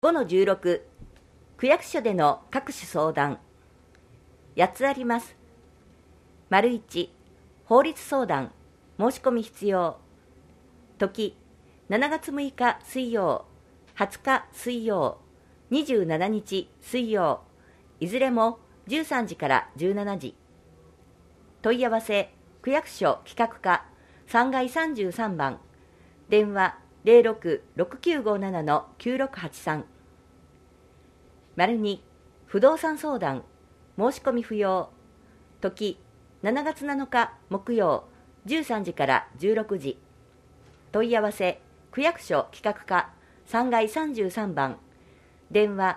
5-16 区役所での各種相談8つあります。丸1法律相談申し込み必要時7月6日水曜20日水曜27日水曜いずれも13時から17時問い合わせ区役所企画課3階33番電話06-6957-9683丸2不動産相談申し込み不要時7月7日木曜13時から16時問い合わせ区役所企画課3階33番電話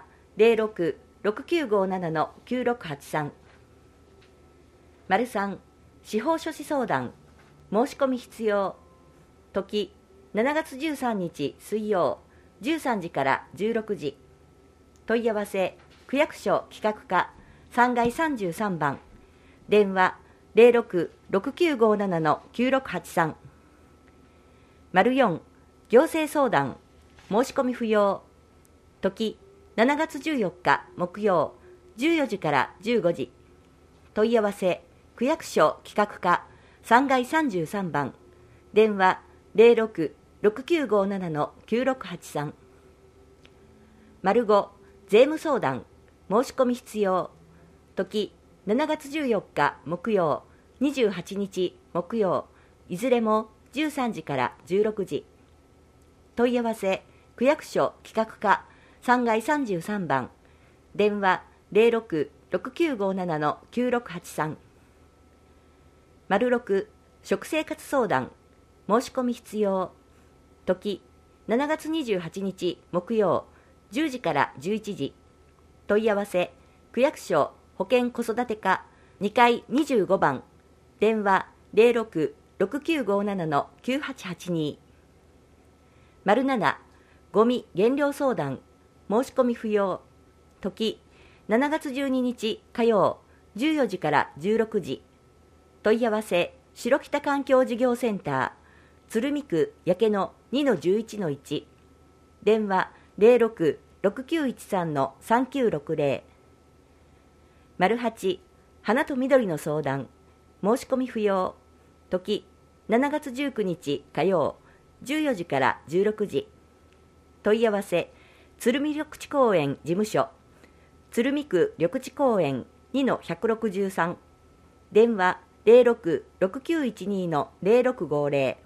06-6957-9683丸3司法書士相談申し込み必要時7月13日水曜13時から16時問い合わせ区役所企画課3階33番電話06-6957-9683丸4行政相談申し込み不要時7月14日木曜14時から15時問い合わせ区役所企画課3階33番電話06-6957-9683丸5税務相談申し込み必要時7月14日木曜28日木曜いずれも13時から16時問い合わせ区役所企画課3階33番電話06-6957-9683丸6食生活相談申し込み必要時7月28日木曜10時から11時問い合わせ区役所保健子育て課2階25番電話06-6957-9882丸7ゴミ減量相談申し込み不要時7月12日火曜14時から16時問い合わせ白北環境事業センター鶴見区焼野 2-11-1 電話06-6913-3960丸8花と緑の相談申し込み不要時7月19日火曜14時から16時問い合わせ鶴見緑地公園事務所鶴見区緑地公園 2-163 電話06-6912-0650